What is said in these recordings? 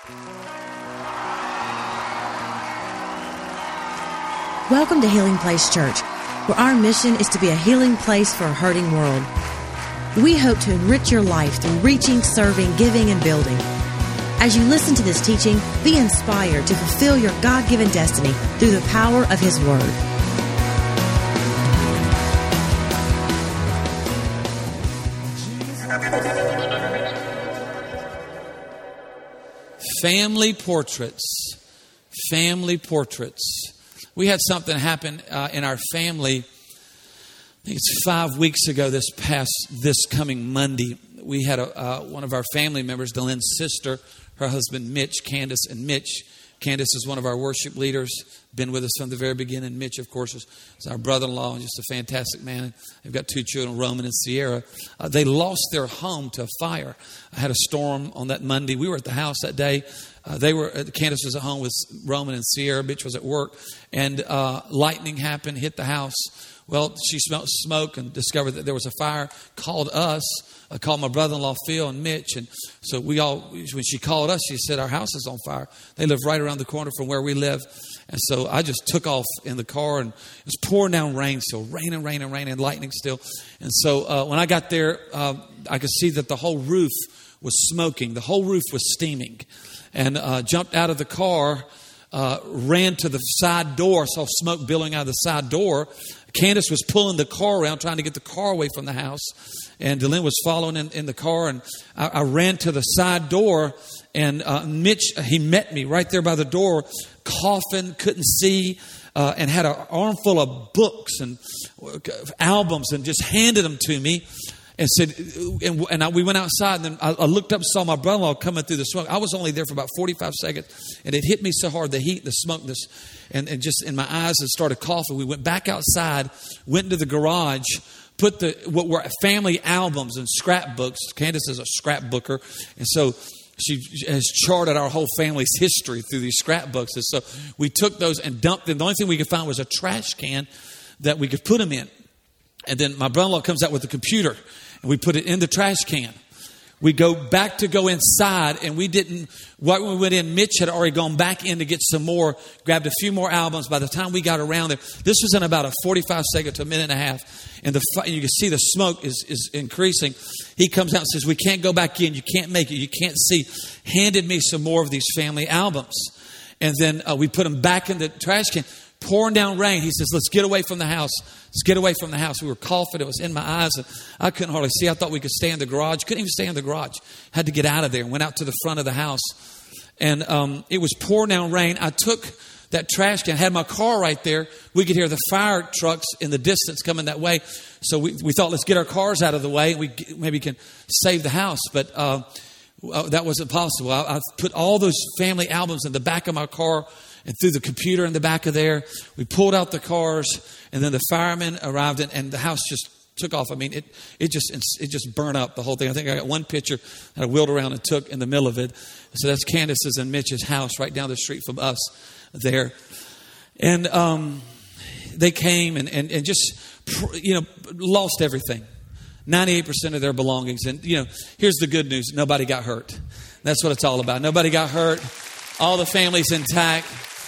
Welcome to Healing Place Church, where our mission is to be a healing place for a hurting world. We hope to enrich your life through reaching, serving, giving, and building. As you listen to this teaching, be inspired to fulfill your God-given destiny through the power of His Word. Family portraits. Family portraits. We had something happen in our family. I think it's 5 weeks ago. This coming Monday, we had one of our family members, Delenn's sister, her husband Mitch, Candace, and Mitch. Candace is one of our worship leaders, been with us from the very beginning. Mitch, of course, is our brother-in-law and just a fantastic man. They've got 2 children, Roman and Sierra. They lost their home to a fire. I had a storm on that Monday. We were at the house that day. Candace was at home with Roman and Sierra. Mitch was at work. And lightning happened, hit the house. Well, she smelled smoke and discovered that there was a fire. Called us. Called my brother-in-law Phil and Mitch. And so when she called us, she said, our house is on fire. They live right around the corner from where we live. And so I just took off in the car, and it was pouring down rain still, rain and lightning still. And so when I got there, I could see that the whole roof was smoking. The whole roof was steaming. And jumped out of the car, ran to the side door, saw smoke billowing out of the side door. Candace was pulling the car around, trying to get the car away from the house. And Delenn was following in the car. And I ran to the side door. And Mitch, he met me right there by the door, coughing, couldn't see, and had an armful of books and albums and just handed them to me. And said, we went outside, and then I looked up and saw my brother-in-law coming through the smoke. I was only there for about 45 seconds, and it hit me so hard, the heat, the smoke, and just in my eyes, and started coughing. We went back outside, went into the garage, put what were family albums and scrapbooks. Candace is a scrapbooker, and so she has charted our whole family's history through these scrapbooks. And so we took those and dumped them. The only thing we could find was a trash can that we could put them in. And then my brother-in-law comes out with the computer, and we put it in the trash can. We go back to go inside, and right when we went in, Mitch had already gone back in to get some more, grabbed a few more albums. By the time we got around there, this was in about a 45 second to a minute and a half. And you can see the smoke is increasing. He comes out and says, we can't go back in. You can't make it. You can't see. Handed me some more of these family albums. And then we put them back in the trash can. Pouring down rain. He says, let's get away from the house. Let's get away from the house. We were coughing. It was in my eyes. And I couldn't hardly see. I thought we could stay in the garage. Couldn't even stay in the garage. Had to get out of there. Went out to the front of the house. And it was pouring down rain. I took that trash can. Had my car right there. We could hear the fire trucks in the distance coming that way. So we thought, let's get our cars out of the way. We maybe can save the house. But that wasn't possible. I put all those family albums in the back of my car and through the computer in the back of there. We pulled out the cars, and then the firemen arrived, and the house just took off. I mean, it just burnt up, the whole thing. I think I got one picture that I wheeled around and took in the middle of it. So that's Candace's and Mitch's house right down the street from us there. And they came and just, lost everything. 98% of their belongings. And, here's the good news. Nobody got hurt. That's what it's all about. Nobody got hurt. All the family's intact.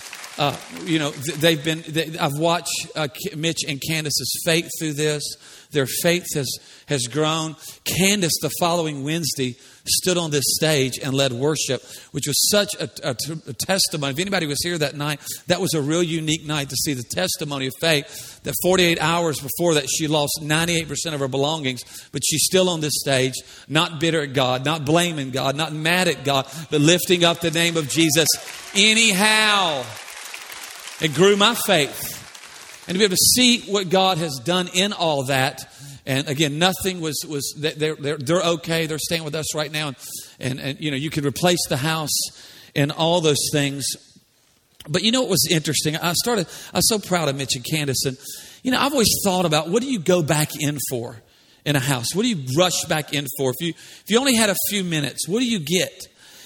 I've watched Mitch and Candace's faith through this. Their faith has grown. Candace, the following Wednesday, stood on this stage and led worship, which was such a testimony. If anybody was here that night, that was a real unique night to see the testimony of faith. That 48 hours before that, she lost 98% of her belongings, but she's still on this stage, not bitter at God, not blaming God, not mad at God, but lifting up the name of Jesus anyhow. It grew my faith. And to be able to see what God has done in all that. And again, nothing was they're okay. They're staying with us right now. And you could replace the house and all those things. But what was interesting? I was so proud of Mitch and Candace. And, I've always thought about, what do you go back in for in a house? What do you rush back in for? If you only had a few minutes, what do you get?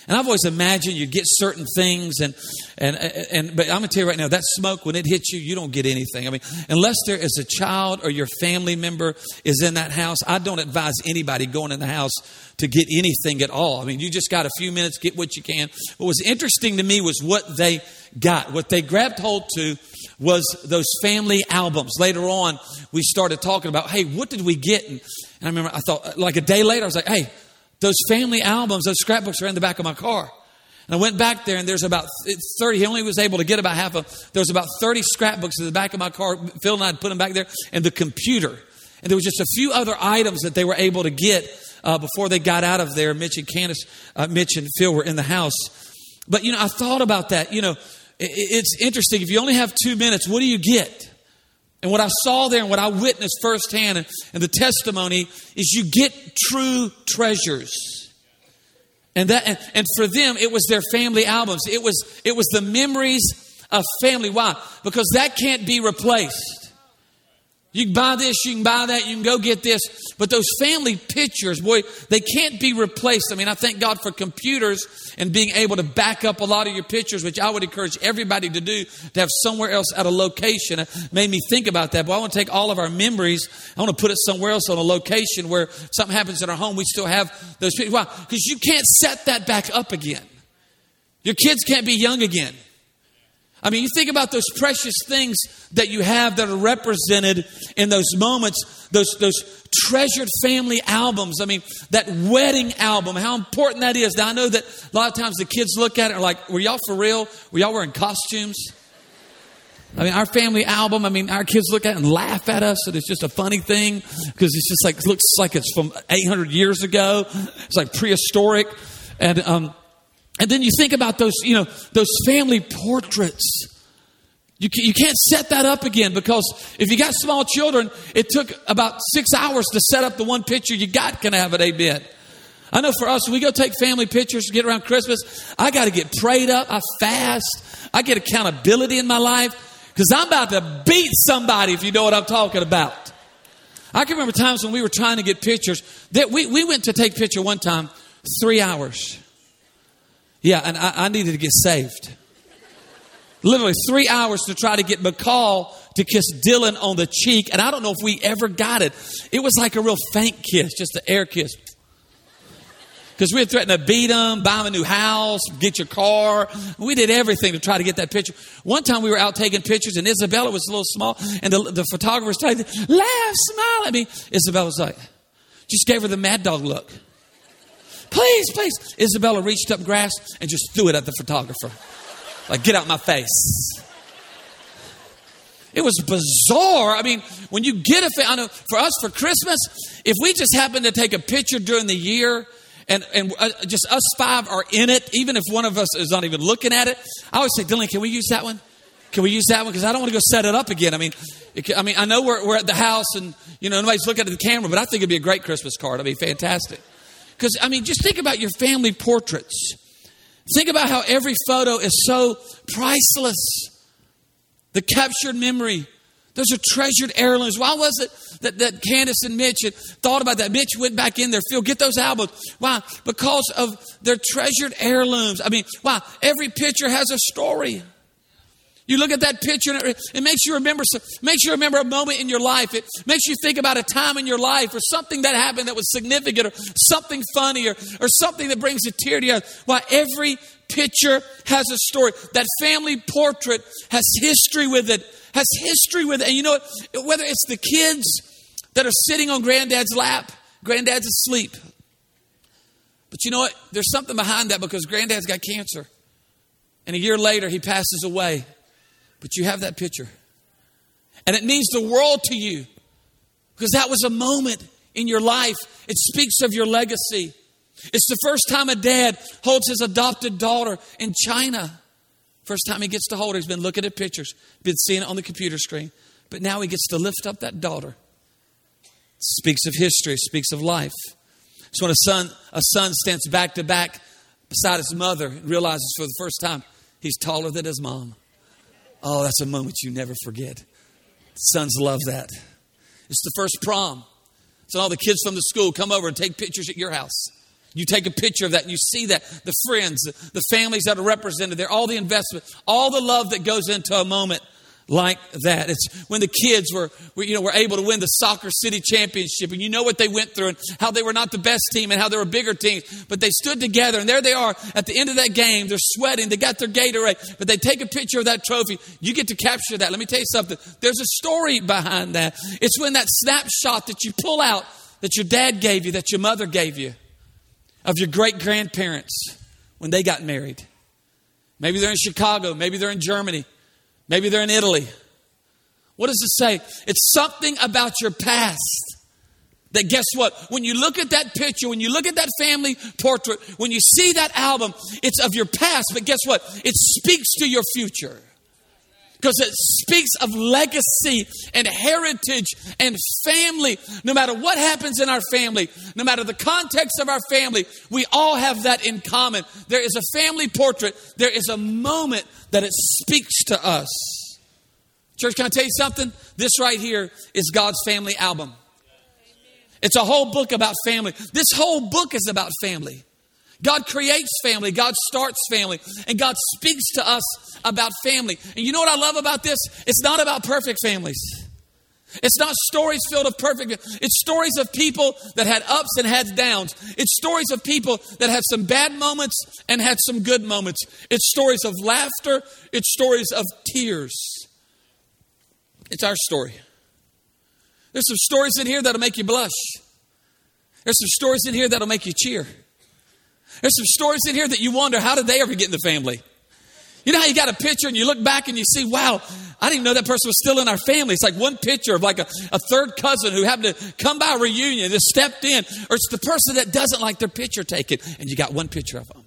And I've always imagined you get certain things, but I'm going to tell you right now, that smoke, when it hits you, you don't get anything. I mean, unless there is a child or your family member is in that house, I don't advise anybody going in the house to get anything at all. I mean, you just got a few minutes, get what you can. What was interesting to me was what they got. What they grabbed hold to was those family albums. Later on, we started talking about, hey, what did we get? And I remember I thought, like a day later, I was like, hey, those family albums, those scrapbooks are in the back of my car. And I went back there, and there's about 30. He only was able to get about half of. There was about 30 scrapbooks in the back of my car. Phil and I had put them back there, and the computer. And there was just a few other items that they were able to get before they got out of there. Mitch and Phil were in the house. But, I thought about that. It's interesting. If you only have 2 minutes, what do you get? And what I saw there and what I witnessed firsthand and the testimony is you get true treasures. And for them, it was their family albums. It was the memories of family. Why? Because that can't be replaced. You can buy this, you can buy that, you can go get this. But those family pictures, boy, they can't be replaced. I mean, I thank God for computers and being able to back up a lot of your pictures, which I would encourage everybody to do, to have somewhere else at a location. It made me think about that. But I want to take all of our memories, I want to put it somewhere else on a location where something happens in our home, we still have those pictures. Why? Because you can't set that back up again. Your kids can't be young again. I mean, you think about those precious things that you have that are represented in those moments, those treasured family albums. I mean, that wedding album, how important that is. Now, I know that a lot of times the kids look at it and are like, were y'all for real? Were y'all wearing costumes? I mean, our family album, our kids look at it and laugh at us, and it's just a funny thing because it's just like, looks like it's from 800 years ago. It's like prehistoric. And then you think about those, those family portraits. You can't set that up again because if you got small children, it took about 6 hours to set up the one picture you got. Can I have an amen? I know for us, when we go take family pictures, get around Christmas, I got to get prayed up. I fast. I get accountability in my life because I'm about to beat somebody, if you know what I'm talking about. I can remember times when we were trying to get pictures that we went to take a picture one time, 3 hours. Yeah, and I needed to get saved. Literally 3 hours to try to get McCall to kiss Dylan on the cheek. And I don't know if we ever got it. It was like a real faint kiss, just an air kiss. Because we had threatened to beat him, buy him a new house, get your car. We did everything to try to get that picture. One time we were out taking pictures and Isabella was a little small. And the photographer was trying to laugh, smile at me. Isabella was like, just gave her the mad dog look. Please, please. Isabella reached up, grasped, and just threw it at the photographer. Like, get out my face. It was bizarre. I mean, when you get I know for us, for Christmas, if we just happen to take a picture during the year and just us five are in it, even if one of us is not even looking at it, I always say, Dylan, can we use that one? Can we use that one? Because I don't want to go set it up again. I mean, I know we're at the house and, nobody's looking at the camera, but I think it'd be a great Christmas card. It'd be fantastic. Because, just think about your family portraits. Think about how every photo is so priceless. The captured memory. Those are treasured heirlooms. Why was it that Candace and Mitch had thought about that? Mitch went back in there. Phil, get those albums. Why? Because of their treasured heirlooms. Why? Every picture has a story. You look at that picture and it makes you remember a moment in your life. It makes you think about a time in your life or something that happened that was significant or something funny or something that brings a tear to your eyes. Why? Every picture has a story. That family portrait has history with it. And you know what? Whether it's the kids that are sitting on granddad's lap, granddad's asleep. But you know what? There's something behind that because granddad's got cancer. And a year later, he passes away. But you have that picture. And it means the world to you. Because that was a moment in your life. It speaks of your legacy. It's the first time a dad holds his adopted daughter in China. First time he gets to hold her. He's been looking at pictures. Been seeing it on the computer screen. But now he gets to lift up that daughter. It speaks of history. It speaks of life. So when a son stands back to back beside his mother and realizes for the first time he's taller than his mom. Oh, that's a moment you never forget. Sons love that. It's the first prom. So all the kids from the school come over and take pictures at your house. You take a picture of that and you see that, the friends, the families that are represented there, all the investment, all the love that goes into a moment like that. It's when the kids were able to win the soccer city championship, and you know what they went through and how they were not the best team and how there were bigger teams, but they stood together and there they are at the end of that game. They're sweating. They got their Gatorade, but they take a picture of that trophy. You get to capture that. Let me tell you something. There's a story behind that. It's when that snapshot that you pull out that your dad gave you, that your mother gave you, of your great grandparents when they got married. Maybe they're in Chicago. Maybe they're in Germany. Maybe they're in Italy. What does it say? It's something about your past that, guess what? When you look at that picture, when you look at that family portrait, when you see that album, it's of your past. But guess what? It speaks to your future. Because it speaks of legacy and heritage and family. No matter what happens in our family, no matter the context of our family, we all have that in common. There is a family portrait. There is a moment that it speaks to us. Church, can I tell you something? This right here is God's family album. It's a whole book about family. This whole book is about family. God creates family. God starts family. And God speaks to us about family. And you know what I love about this? It's not about perfect families. It's not stories filled of perfect. It's stories of people that had ups and had downs. It's stories of people that had some bad moments and had some good moments. It's stories of laughter. It's stories of tears. It's our story. There's some stories in here that'll make you blush. There's some stories in here that'll make you cheer. There's some stories in here that you wonder, how did they ever get in the family? You know how you got a picture and you look back and you see, wow, I didn't even know that person was still in our family. It's like one picture of like a third cousin who happened to come by a reunion, just stepped in. Or it's the person that doesn't like their picture taken, and you got one picture of them.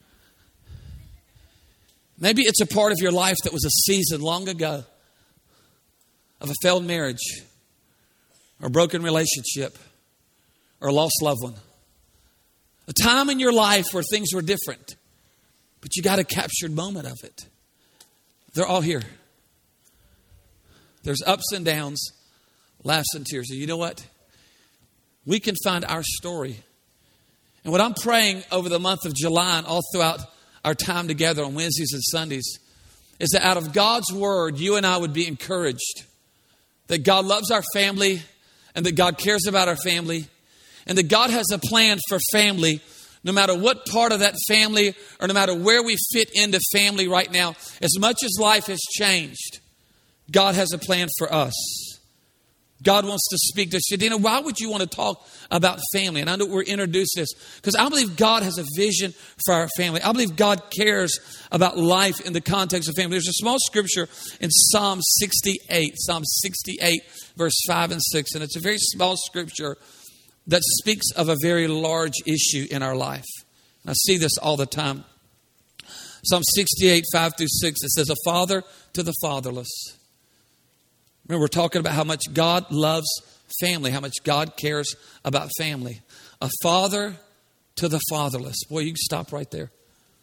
Maybe it's a part of your life that was a season long ago of a failed marriage or a broken relationship or a lost loved one. A time in your life where things were different, but you got a captured moment of it. They're all here. There's ups and downs, laughs and tears. And you know what? We can find our story. And what I'm praying over the month of July and all throughout our time together on Wednesdays and Sundays is that out of God's word, you and I would be encouraged that God loves our family and that God cares about our family. And that God has a plan for family, no matter what part of that family or no matter where we fit into family right now. As much as life has changed, God has a plan for us. God wants to speak to us. Dina, why would you want to talk about family? And I know we're introduced this because I believe God has a vision for our family. I believe God cares about life in the context of family. There's a small scripture in Psalm 68, verse 5 and 6. And it's a very small scripture that speaks of a very large issue in our life. And I see this all the time. Psalm 68, 5 through 6, it says, a father to the fatherless. Remember, we're talking about how much God loves family, how much God cares about family. A father to the fatherless. Boy, you can stop right there.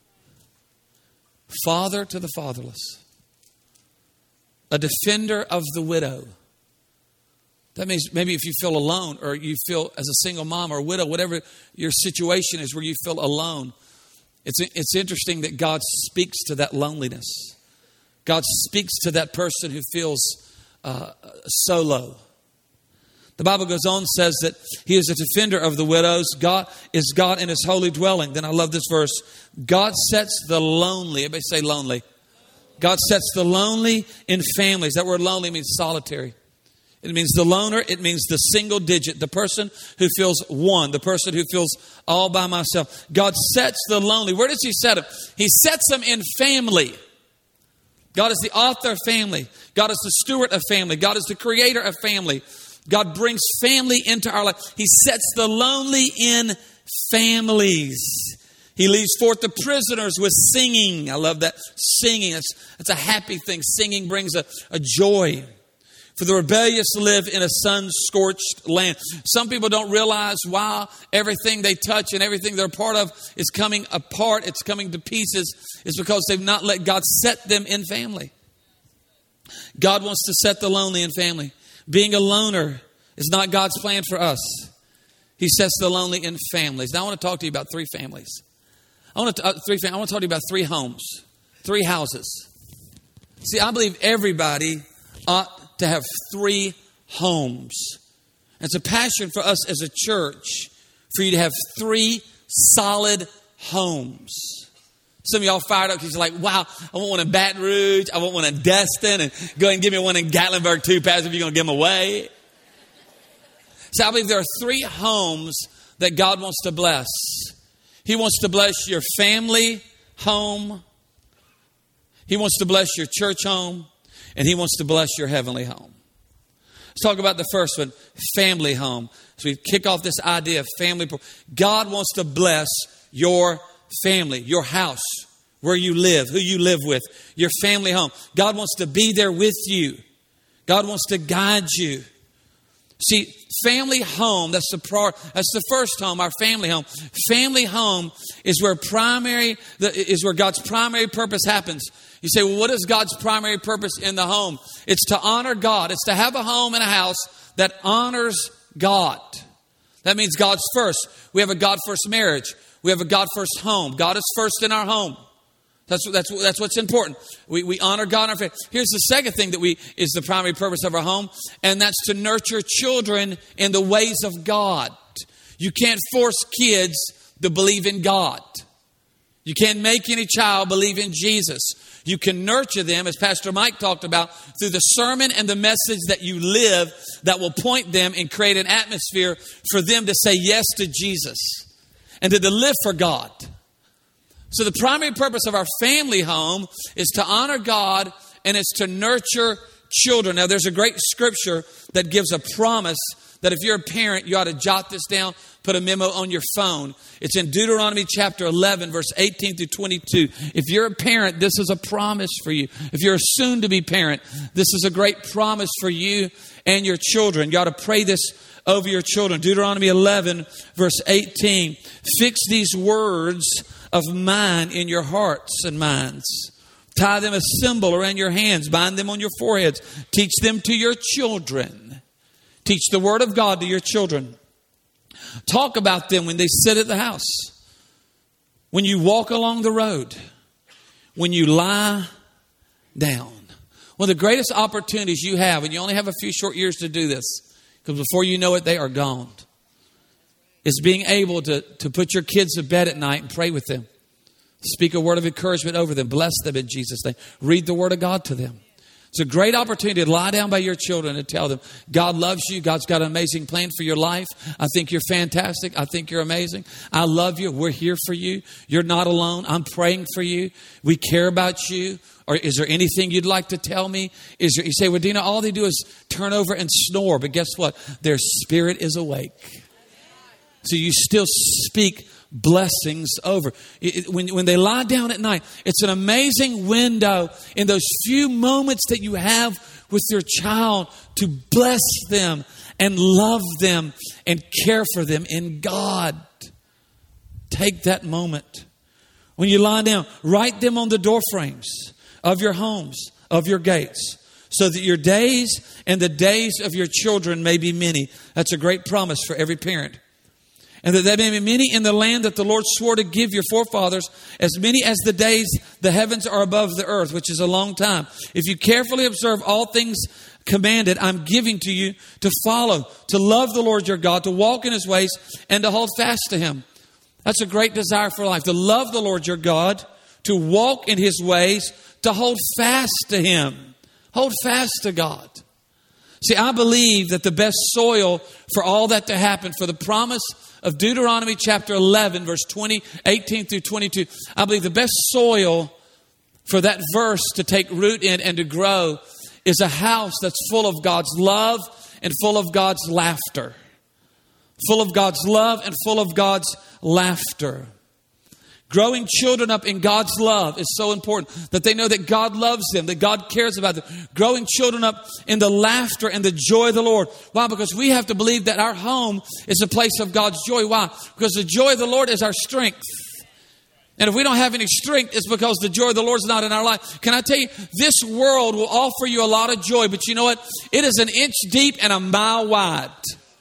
Father to the fatherless. A defender of the widow. That means maybe if you feel alone or you feel as a single mom or widow, whatever your situation is where you feel alone. It's interesting that God speaks to that loneliness. God speaks to that person who feels solo. The Bible goes on and says that He is a defender of the widows. God is God in His holy dwelling. Then I love this verse. God sets the lonely. Everybody say lonely. God sets the lonely in families. That word lonely means solitary. It means the loner. It means the single digit. The person who feels one. The person who feels all by myself. God sets the lonely. Where does He set them? He sets them in family. God is the author of family. God is the steward of family. God is the creator of family. God brings family into our life. He sets the lonely in families. He leads forth the prisoners with singing. I love that. Singing. It's a happy thing. Singing brings a joy. For the rebellious live in a sun-scorched land. Some people don't realize why everything they touch and everything they're a part of is coming apart. It's coming to pieces. It's because they've not let God set them in family. God wants to set the lonely in family. Being a loner is not God's plan for us. He sets the lonely in families. Now I want to talk to you about three families. I want to talk to you about three homes, three houses. See, I believe everybody ought to have three homes. It's a passion for us as a church for you to have three solid homes. Some of y'all fired up because you're like, wow, I want one in Baton Rouge. I want one in Destin. And go ahead and give me one in Gatlinburg too, Pastor, if you're going to give them away. So I believe there are three homes that God wants to bless. He wants to bless your family home. He wants to bless your church home. And He wants to bless your heavenly home. Let's talk about the first one, family home. So we kick off this idea of family. God wants to bless your family, your house, where you live, who you live with, your family home. God wants to be there with you. God wants to guide you. See, family home, that's the first home, our family home. Family home is where God's primary purpose happens. You say, well, what is God's primary purpose in the home? It's to honor God. It's to have a home and a house that honors God. That means God's first. We have a God first marriage. We have a God first home. God is first in our home. That's what's important. We honor God in our faith. Here's the second thing is the primary purpose of our home, and that's to nurture children in the ways of God. You can't force kids to believe in God. You can't make any child believe in Jesus. You can nurture them, as Pastor Mike talked about, through the sermon and the message that you live that will point them and create an atmosphere for them to say yes to Jesus and to live for God. So the primary purpose of our family home is to honor God and it's to nurture children. Now, there's a great scripture that gives a promise that if you're a parent, you ought to jot this down, put a memo on your phone. It's in Deuteronomy chapter 11, verse 18 through 22. If you're a parent, this is a promise for you. If you're a soon-to-be parent, this is a great promise for you and your children. You ought to pray this over your children. Deuteronomy 11, verse 18. Fix these words of mine in your hearts and minds. Tie them a symbol around your hands. Bind them on your foreheads. Teach them to your children. Teach the word of God to your children. Talk about them when they sit at the house. When you walk along the road. When you lie down. One of the greatest opportunities you have, and you only have a few short years to do this, because before you know it, they are gone, is being able to put your kids to bed at night and pray with them. Speak a word of encouragement over them. Bless them in Jesus' name. Read the word of God to them. It's a great opportunity to lie down by your children and tell them, God loves you. God's got an amazing plan for your life. I think you're fantastic. I think you're amazing. I love you. We're here for you. You're not alone. I'm praying for you. We care about you. Or is there anything you'd like to tell me? You say, well, Dina, all they do is turn over and snore. But guess what? Their spirit is awake. So you still speak blessings over. When they lie down at night, it's an amazing window in those few moments that you have with your child to bless them and love them and care for them in God. Take that moment. When you lie down, write them on the door frames of your homes, of your gates, so that your days and the days of your children may be many. That's a great promise for every parent. And that there may be many in the land that the Lord swore to give your forefathers, as many as the days the heavens are above the earth, which is a long time. If you carefully observe all things commanded, I'm giving to you to follow, to love the Lord your God, to walk in His ways, and to hold fast to Him. That's a great desire for life, to love the Lord your God, to walk in His ways, to hold fast to Him. Hold fast to God. See, I believe that the best soil for all that to happen, for the promise of Deuteronomy chapter 11, verse 18 through 22, I believe the best soil for that verse to take root in and to grow is a house that's full of God's love and full of God's laughter. Full of God's love and full of God's laughter. Growing children up in God's love is so important, that they know that God loves them, that God cares about them. Growing children up in the laughter and the joy of the Lord. Why? Because we have to believe that our home is a place of God's joy. Why? Because the joy of the Lord is our strength. And if we don't have any strength, it's because the joy of the Lord is not in our life. Can I tell you, this world will offer you a lot of joy, but you know what? It is an inch deep and a mile wide.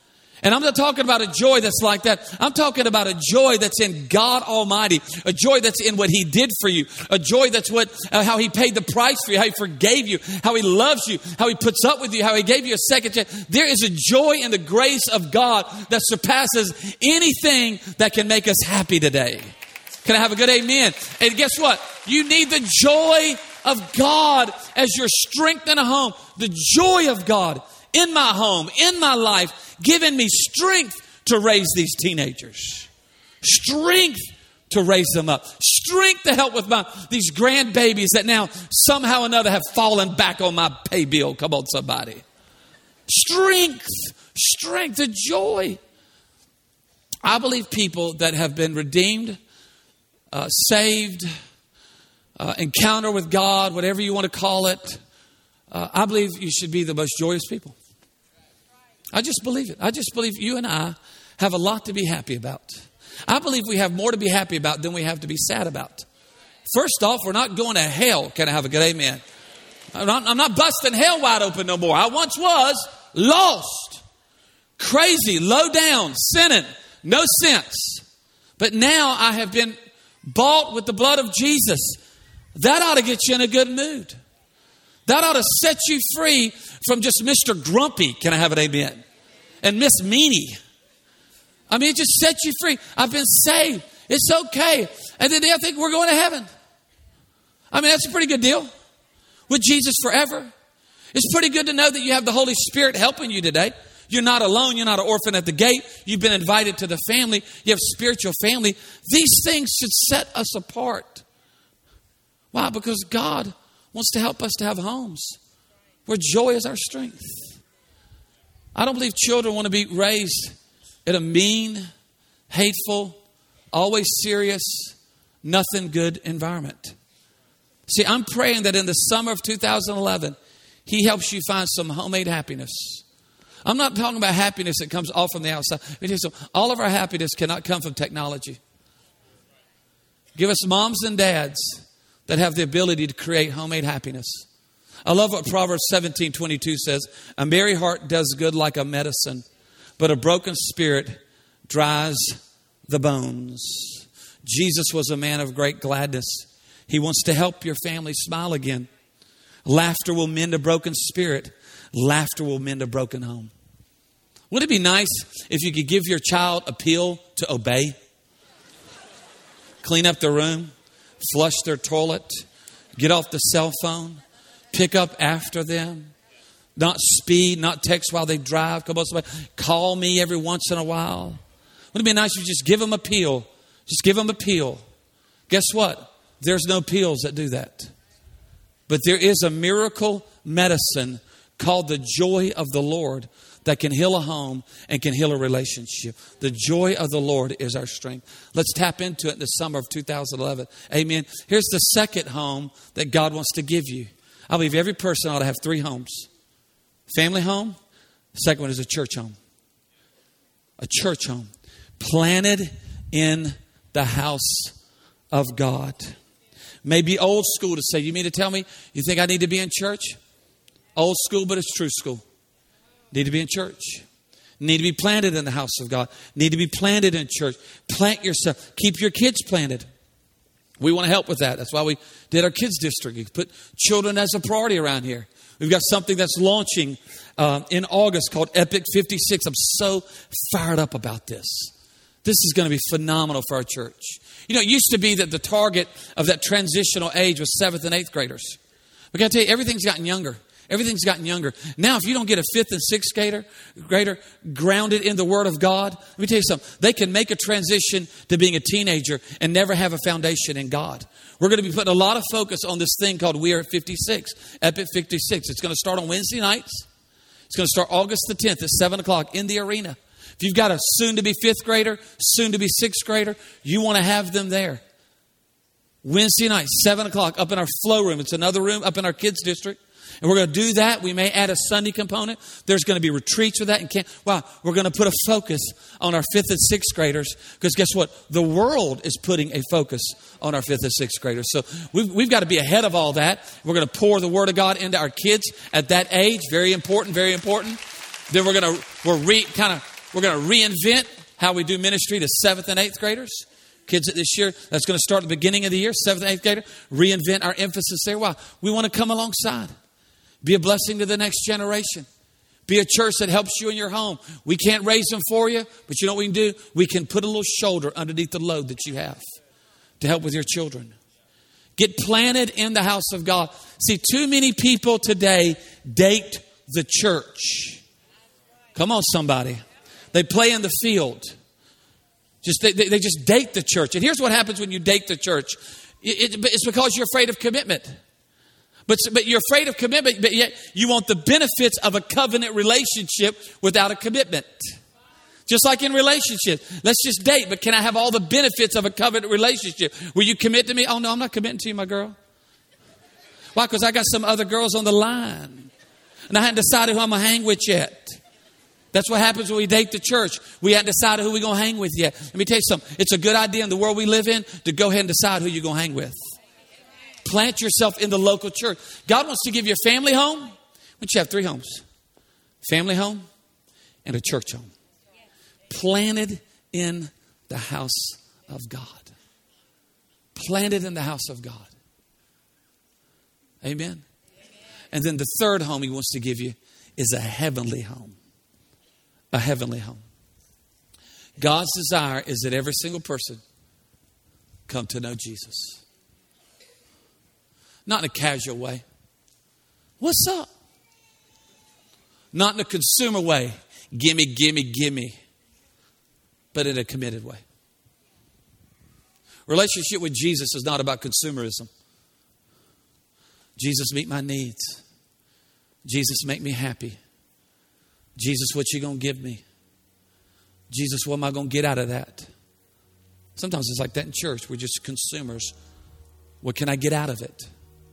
And I'm not talking about a joy that's like that. I'm talking about a joy that's in God Almighty, a joy that's in what He did for you, a joy that's how He paid the price for you, how He forgave you, how He loves you, how He puts up with you, how He gave you a second chance. There is a joy in the grace of God that surpasses anything that can make us happy today. Can I have a good amen? And guess what? You need the joy of God as your strength in a home. The joy of God in my home, in my life, giving me strength to raise these teenagers. Strength to raise them up. Strength to help with these grandbabies that now somehow or another have fallen back on my pay bill. Come on, somebody. Strength, the joy. I believe people that have been redeemed, saved, encounter with God, whatever you want to call it, I believe you should be the most joyous people. I just believe it. I just believe you and I have a lot to be happy about. I believe we have more to be happy about than we have to be sad about. First off, we're not going to hell. Can I have a good amen? I'm not busting hell wide open no more. I once was lost, crazy, low down, sinning, no sense. But now I have been bought with the blood of Jesus. That ought to get you in a good mood. That ought to set you free from just Mr. Grumpy. Can I have an amen? And Miss Meanie. I mean, it just sets you free. I've been saved. It's okay. And then I think we're going to heaven. I mean, that's a pretty good deal. With Jesus forever. It's pretty good to know that you have the Holy Spirit helping you today. You're not alone. You're not an orphan at the gate. You've been invited to the family. You have spiritual family. These things should set us apart. Why? Because God wants to help us to have homes where joy is our strength. I don't believe children want to be raised in a mean, hateful, always serious, nothing good environment. See, I'm praying that in the summer of 2011, He helps you find some homemade happiness. I'm not talking about happiness that comes all from the outside. All of our happiness cannot come from technology. Give us moms and dads that have the ability to create homemade happiness. I love what Proverbs 17:22 says. A merry heart does good like a medicine, but a broken spirit dries the bones. Jesus was a man of great gladness. He wants to help your family smile again. Laughter will mend a broken spirit. Laughter will mend a broken home. Wouldn't it be nice if you could give your child a pill to obey? Clean up their room, flush their toilet, get off the cell phone, pick up after them, not speed, not text while they drive. Come on, somebody, call me every once in a while. Wouldn't it be nice if you just give them a pill? Just give them a pill. Guess what? There's no pills that do that. But there is a miracle medicine called the joy of the Lord that can heal a home and can heal a relationship. The joy of the Lord is our strength. Let's tap into it in the summer of 2011. Amen. Here's the second home that God wants to give you. I believe every person ought to have 3 homes. Family home. The second one is a church home. A church home. Planted in the house of God. Maybe old school to say, you mean to tell me you think I need to be in church? Old school, but it's true school. Need to be in church. Need to be planted in the house of God. Need to be planted in church. Plant yourself. Keep your kids planted. We want to help with that. That's why we did our kids district. You put children as a priority around here. We've got something that's launching in August called Epic 56. I'm so fired up about this. This is going to be phenomenal for our church. You know, it used to be that the target of that transitional age was 7th and 8th graders. But I got to tell you, everything's gotten younger. Everything's gotten younger. Now, if you don't get a 5th and 6th grader grounded in the Word of God, let me tell you something. They can make a transition to being a teenager and never have a foundation in God. We're going to be putting a lot of focus on this thing called We Are at 56, Epic 56. It's going to start on Wednesday nights. It's going to start August the 10th at 7 o'clock in the arena. If you've got a soon-to-be 5th grader, soon-to-be 6th grader, you want to have them there. Wednesday night, 7 o'clock, up in our flow room. It's another room up in our kids' district. And we're going to do that. We may add a Sunday component. There's going to be retreats with that. And we're going to put a focus on our 5th and 6th graders. Because guess what? The world is putting a focus on our 5th and 6th graders. So we've got to be ahead of all that. We're going to pour the Word of God into our kids at that age. Very important, very important. Then we're We're going to reinvent how we do ministry to 7th and 8th graders. Kids this year, that's going to start at the beginning of the year, 7th and 8th grader. Reinvent our emphasis there. Why? We want to come alongside. Be a blessing to the next generation. Be a church that helps you in your home. We can't raise them for you, but you know what we can do? We can put a little shoulder underneath the load that you have to help with your children. Get planted in the house of God. See, too many people today date the church. Come on, somebody. They play in the field. They just date the church. And here's what happens when you date the church. It's because you're afraid of commitment. But you're afraid of commitment, but yet you want the benefits of a covenant relationship without a commitment. Just like in relationships. Let's just date, but can I have all the benefits of a covenant relationship? Will you commit to me? Oh, no, I'm not committing to you, my girl. Why? Because I got some other girls on the line. And I hadn't decided who I'm going to hang with yet. That's what happens when we date the church. We haven't decided who we're going to hang with yet. Let me tell you something. It's a good idea in the world we live in to go ahead and decide who you're going to hang with. Plant yourself in the local church. God wants to give you a family home. But you have 3 homes. Family home and a church home. Planted in the house of God. Planted in the house of God. Amen. And then the third home he wants to give you is a heavenly home. A heavenly home. God's desire is that every single person come to know Jesus. Not in a casual way. What's up? Not in a consumer way. Gimme, gimme, gimme. But in a committed way. Relationship with Jesus is not about consumerism. Jesus, meet my needs. Jesus, make me happy. Jesus, what you going to give me? Jesus, what am I going to get out of that? Sometimes it's like that in church. We're just consumers. What can I get out of it?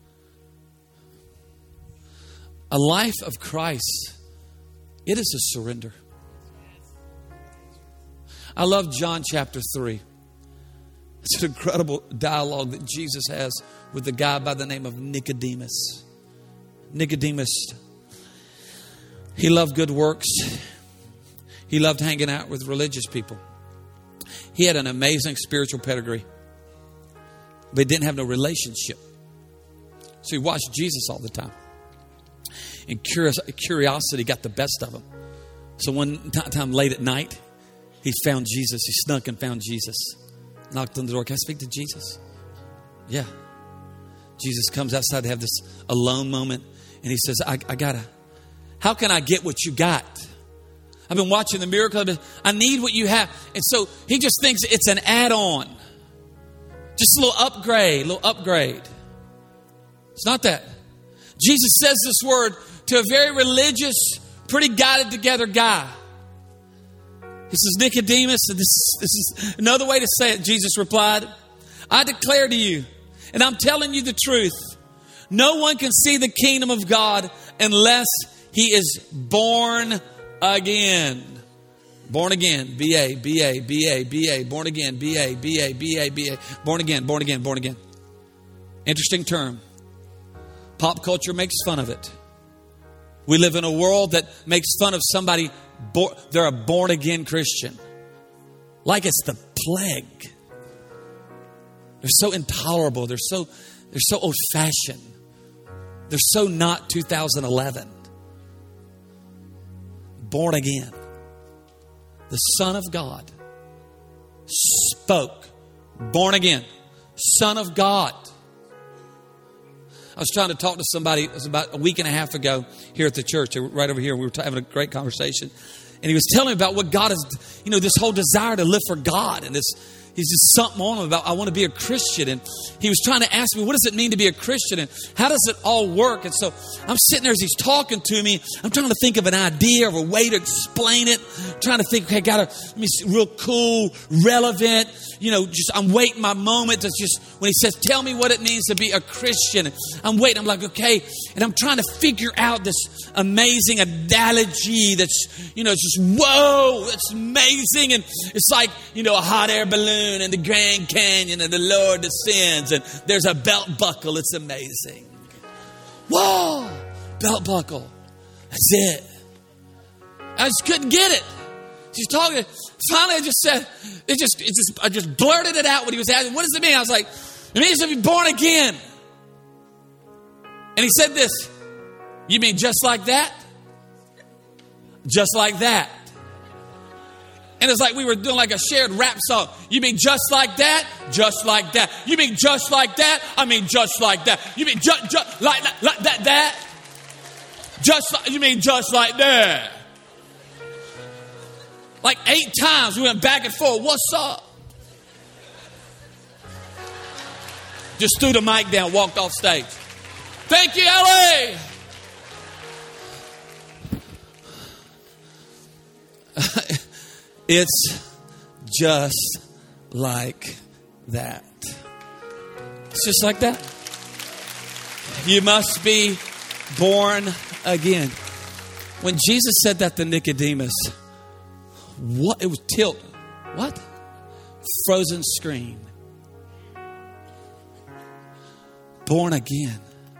A life of Christ, it is a surrender. I love John chapter 3. It's an incredible dialogue that Jesus has with a guy by the name of Nicodemus. Nicodemus, he loved good works. He loved hanging out with religious people. He had an amazing spiritual pedigree, but he didn't have no relationship. So he watched Jesus all the time. And curiosity got the best of him. So one time late at night, he found Jesus. He snuck and found Jesus. Knocked on the door. Can I speak to Jesus? Yeah. Jesus comes outside to have this alone moment. And he says, I gotta, how can I get what you got? I've been watching the miracle. I need what you have. And so he just thinks it's an add-on. Just a little upgrade. It's not that. Jesus says this word to a very religious, pretty guided together guy. He says, Nicodemus, and this is another way to say it. Jesus replied, I declare to you, and I'm telling you the truth, no one can see the kingdom of God unless he is born again. Born again. B-A, B-A, B-A, B-A. Born again. B-A, B-A, B-A, B-A. Born again, born again, born again. Interesting term. Pop culture makes fun of it. We live in a world that makes fun of somebody, they're a born-again Christian. Like it's the plague. They're so intolerable. They're so old-fashioned. They're so not 2011. Born again. The Son of God spoke. Born again. Son of God. I was trying to talk to somebody, it was about a week and a half ago here at the church, right over here. We were having a great conversation. And he was telling me about what God is, this whole desire to live for God. And he's just something on him about, I want to be a Christian. And he was trying to ask me, what does it mean to be a Christian? And how does it all work? And so I'm sitting there as he's talking to me. I'm trying to think of an idea or a way to explain it. I'm trying to think, okay, let me see, real cool, relevant. I'm waiting my moment to just, when he says, tell me what it means to be a Christian. I'm waiting. I'm like, okay. And I'm trying to figure out this amazing analogy that's, just, whoa, it's amazing. And it's like, a hot air balloon in the Grand Canyon and the Lord descends and there's a belt buckle. It's amazing. Whoa, belt buckle. That's it. I just couldn't get it. She's talking. Finally, I just blurted it out when he was asking, what does it mean? I was like, it means to be born again. And he said this, you mean just like that? Just like that. And it's like we were doing like a shared rap song. You mean just like that? Just like that. You mean just like that? I mean just like that. You mean just like that? You mean just like that? Like 8 times we went back and forth. What's up? Just threw the mic down, walked off stage. Thank you, LA. It's just like that. It's just like that. You must be born again. When Jesus said that to Nicodemus, what? It was tilt. What? Frozen screen. Born again.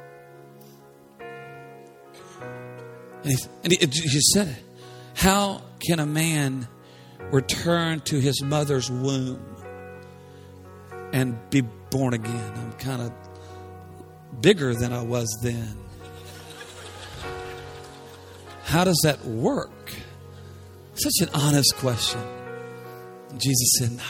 And he said it. How can a man return to his mother's womb and be born again? I'm kind of bigger than I was then. How does that work? Such an honest question. And Jesus said, nah.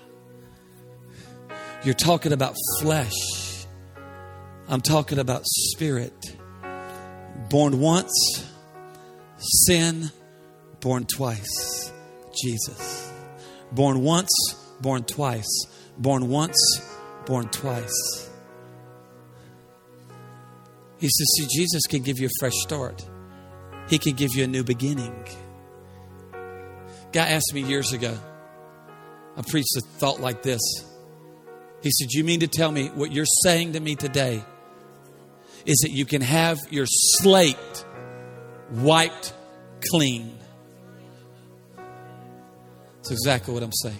You're talking about flesh. I'm talking about spirit. Born once, sin. Born twice, Jesus. Born once, born twice. Born once, born twice. He says, see, Jesus can give you a fresh start. He can give you a new beginning. Guy asked me years ago, I preached a thought like this. He said, you mean to tell me what you're saying to me today is that you can have your slate wiped clean? That's exactly what I'm saying.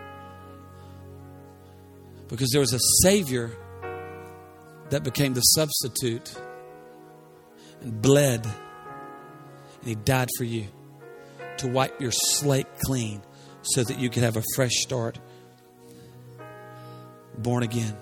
Because there was a Savior that became the substitute and bled. And He died for you to wipe your slate clean so that you could have a fresh start. Born again.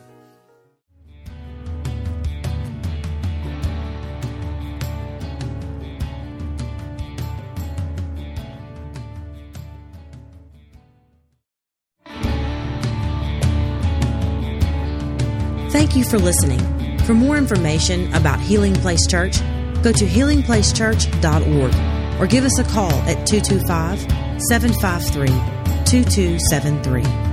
Thank you for listening. For more information about Healing Place Church, go to healingplacechurch.org or give us a call at 225-753-2273.